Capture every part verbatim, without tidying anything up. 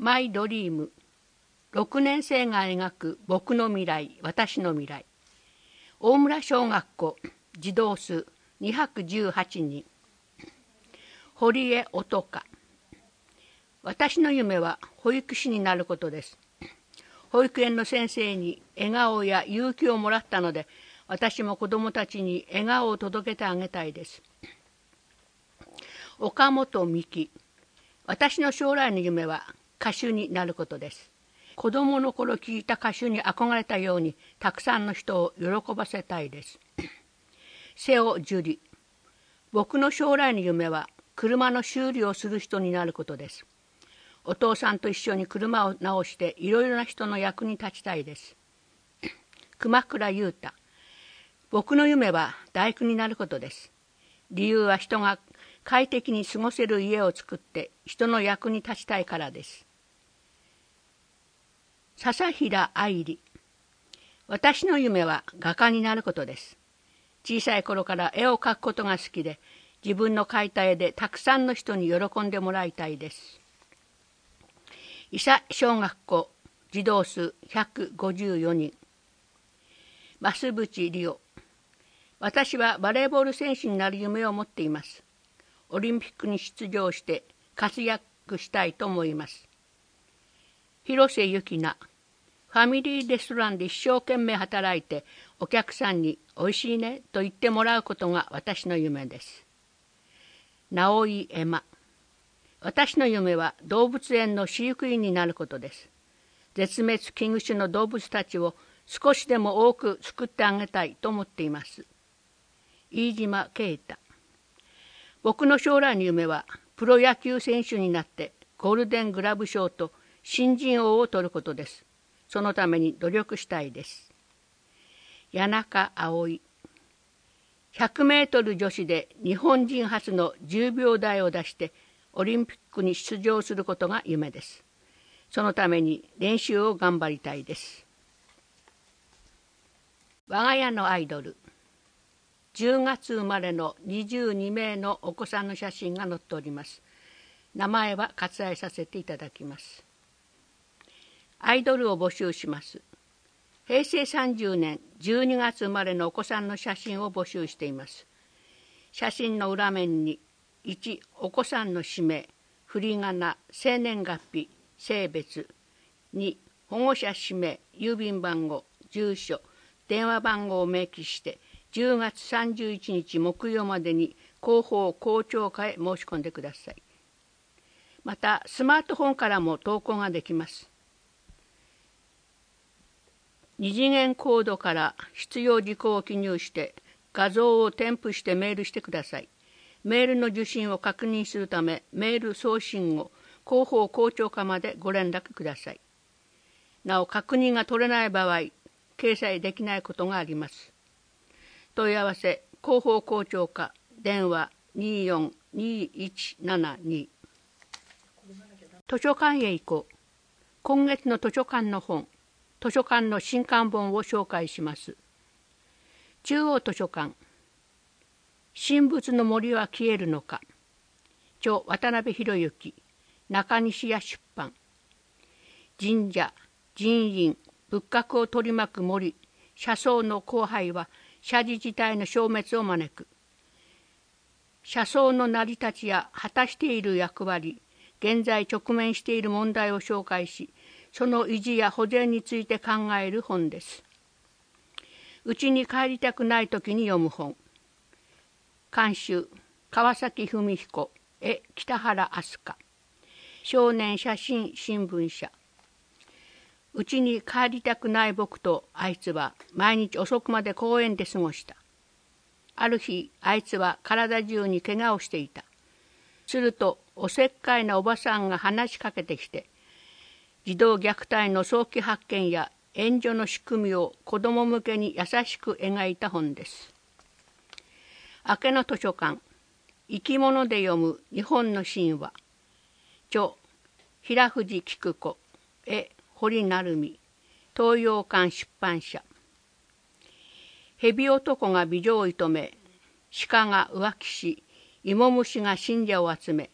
マイドリーム、ろくねん生が描く僕の未来、私の未来。大村小学校、児童数にひゃくじゅうはちにん。堀江音香。私の夢は保育士になることです。保育園の先生に笑顔や勇気をもらったので、私も子どもたちに笑顔を届けてあげたいです。岡本美希。私の将来の夢は歌手になることです。子どもの頃聴いた歌手に憧れたように、たくさんの人を喜ばせたいです。瀬尾樹里。僕の将来の夢は車の修理をする人になることです。お父さんと一緒に車を直していろいろな人の役に立ちたいです。熊倉優太。僕の夢は大工になることです。理由は人が快適に過ごせる家を作って人の役に立ちたいからです。笹平愛理。私の夢は画家になることです。小さい頃から絵を描くことが好きで、自分の描いた絵でたくさんの人に喜んでもらいたいです。伊佐小学校、児童数ひゃくごじゅうよにん。増渕理央。私はバレーボール選手になる夢を持っています。オリンピックに出場して活躍したいと思います。広瀬ゆきな。ファミリーレストランで一生懸命働いて、お客さんにおいしいねと言ってもらうことが私の夢です。直井エマ。私の夢は動物園の飼育員になることです。絶滅危惧種の動物たちを少しでも多く救ってあげたいと思っています。飯島啓太。僕の将来の夢はプロ野球選手になってゴールデングラブ賞と新人王を取ることです。そのために努力したいです。谷中葵。ひゃくメートル女子で日本人初のじゅうびょう台を出してオリンピックに出場することが夢です。そのために練習を頑張りたいです。我が家のアイドル。じゅうがつ生まれのにじゅうにめいのお子さんの写真が載っております。名前は割愛させていただきます。アイドルを募集します。へいせいさんじゅうねんじゅうにがつ生まれのお子さんの写真を募集しています。写真の裏面にいちお子さんの氏名、振り仮名、生年月日、性別、に保護者氏名、郵便番号、住所、電話番号を明記してじゅうがつさんじゅういちにち木曜までに広報校長課へ申し込んでください。またスマートフォンからも投稿ができます。二次元コードから必要事項を記入して画像を添付してメールしてください。メールの受信を確認するためメール送信後、広報校長課までご連絡ください。なお確認が取れない場合、掲載できないことがあります。問い合わせ広報校長課電話によんにいちななに。図書館へ行こう。今月の図書館の本、図書館の新刊本を紹介します。中央図書館。神仏の森は消えるのか。著渡辺博之。中西屋出版。神社、寺院、仏閣を取り巻く森、車窓の荒廃は社寺自体の消滅を招く。車窓の成り立ちや果たしている役割、現在直面している問題を紹介し、その維持や保全について考える本です。家に帰りたくないときに読む本。監修、川崎文彦、絵北原飛鳥。少年写真新聞社。家に帰りたくない僕とあいつは毎日遅くまで公園で過ごした。ある日、あいつは体中に怪我をしていた。すると、おせっかいなおばさんが話しかけてきて、児童虐待の早期発見や援助の仕組みを子ども向けに優しく描いた本です。明けの図書館、生き物で読む日本の神話。著、平藤菊子、絵、堀成美、東洋館出版社。蛇男が美女を射止め、鹿が浮気し、芋虫が信者を集め、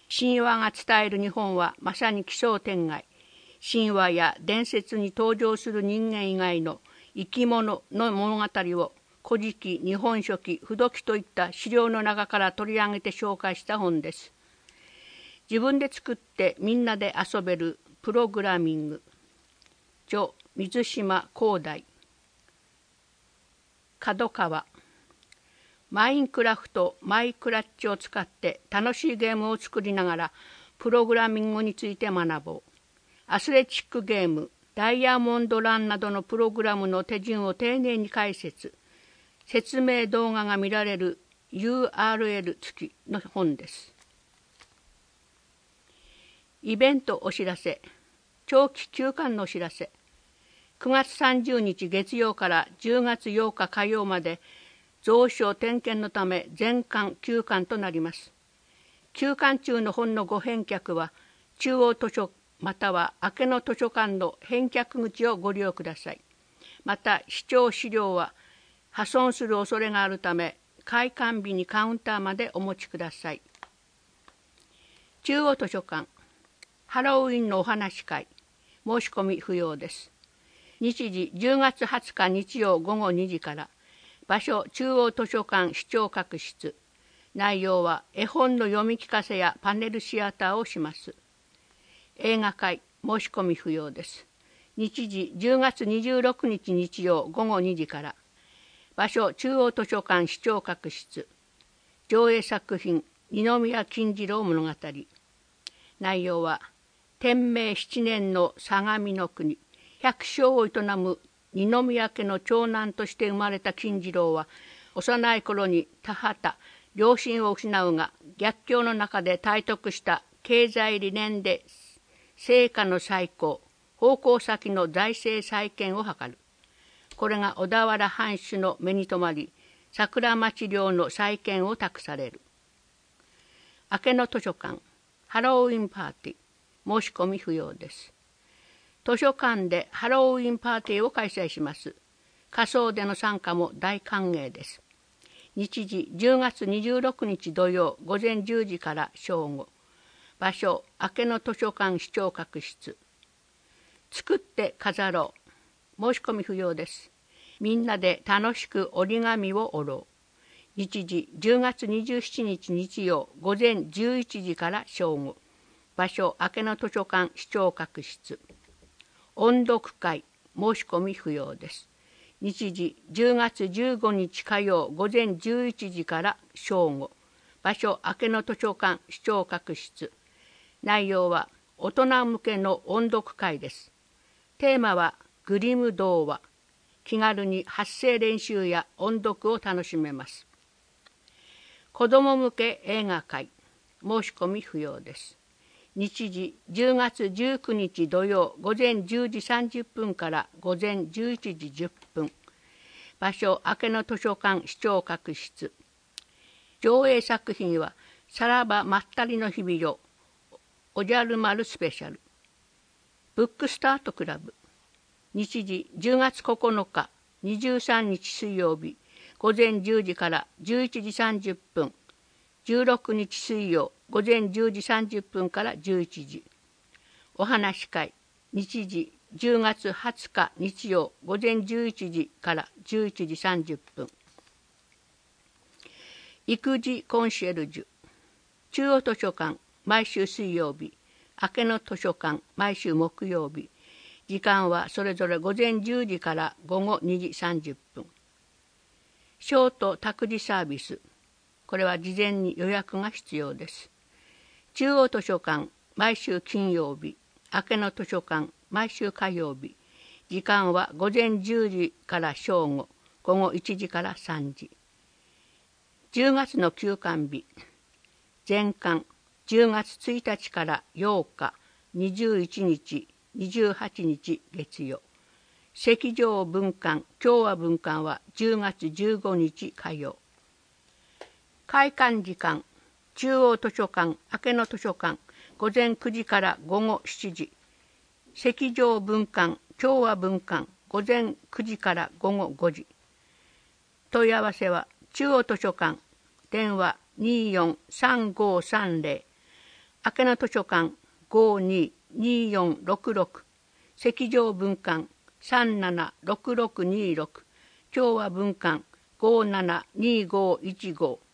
神話が伝える日本はまさに奇想天外。神話や伝説に登場する人間以外の生き物の物語を古事記、日本書紀、不土記といった資料の中から取り上げて紹介した本です。自分で作ってみんなで遊べるプログラミング。著水島光大。角川。マインクラフト、マイクラッチを使って楽しいゲームを作りながらプログラミングについて学ぼう。アスレチックゲーム、ダイヤモンドランなどのプログラムの手順を丁寧に解説。説明動画が見られる ユーアールエル 付きの本です。イベントお知らせ。長期休館のお知らせ。くがつさんじゅうにち月曜からじゅうがつようか火曜まで蔵書点検のため全館休館となります。休館中の本のご返却は中央図書または明けの図書館の返却口をご利用ください。また視聴資料は破損する恐れがあるため開館日にカウンターまでお持ちください。中央図書館ハロウィンのお話会申し込み不要です。日時じゅうがつはつか日曜ごごにじから。場所中央図書館視聴覚室。内容は絵本の読み聞かせやパネルシアターをします。映画会申し込み不要です。日時じゅうがつにじゅうろくにち日曜ごごにじから。場所中央図書館視聴覚室。上映作品二宮金次郎物語。内容は天明七年の相模の国、百姓を営む二宮家の長男として生まれた金次郎は幼い頃に田畑、両親を失うが逆境の中で体得した経済理念で成果の再興、奉公先の財政再建を図る。これが小田原藩主の目に留まり、桜町領の再建を託される。明けの図書館、ハロウィンパーティー、申し込み不要です。図書館でハロウィンパーティーを開催します。仮装での参加も大歓迎です。日時じゅうがつにじゅうろくにち土曜ごぜんじゅうじから正午。場所明けの図書館視聴覚室。作って飾ろう。申し込み不要です。みんなで楽しく折り紙を折ろう。日時じゅうがつにじゅうしちにち日曜ごぜんじゅういちじから正午。場所明けの図書館視聴覚室。音読会申し込み不要です。日時じゅうがつじゅうごにち火曜ごぜんじゅういちじから正午。場所明けの図書館視聴覚室。内容は大人向けの音読会です。テーマはグリム童話。気軽に発声練習や音読を楽しめます。子ども向け映画会申し込み不要です。日時じゅうがつじゅうくにち土曜ごぜんじゅうじさんじゅっぷんからごぜんじゅういちじじゅっぷん。場所明けの図書館視聴覚室。上映作品はさらばまったりの日々よおじゃる丸スペシャル。ブックスタートクラブ。日時じゅうがつここのかにじゅうさんにち水曜日ごぜんじゅうじからじゅういちじさんじゅっぷん。じゅうろくにち水曜ごぜんじゅうじさんじゅっぷんからじゅういちじ。お話し会。日時じゅうがつはつか日曜ごぜんじゅういちじからじゅういちじさんじゅっぷん。育児コンシェルジュ。中央図書館毎週水曜日。明けの図書館毎週木曜日。時間はそれぞれごぜんじゅうじからごごにじさんじゅっぷん。ショート託児サービス。これは事前に予約が必要です。中央図書館毎週金曜日。明けの図書館毎週火曜日。時間はごぜんじゅうじから正午、ごごいちじからさんじ。じゅうがつの休館日。全館じゅうがつついたちからようか、にじゅういちにち、にじゅうはちにち月曜。赤条文館、共和文館はじゅうがつじゅうごにち火曜。開館時間、中央図書館、明けの図書館、ごぜんくじからごごしちじ。赤条文館、共和文館、ごぜんくじからごごごじ。問い合わせは、中央図書館、電話にーよんさんごさんぜろ、 明名図書館 ごにーにーよんろくろく、赤条文館さんななろくろくにーろく、共和文館ごななにーごいちご、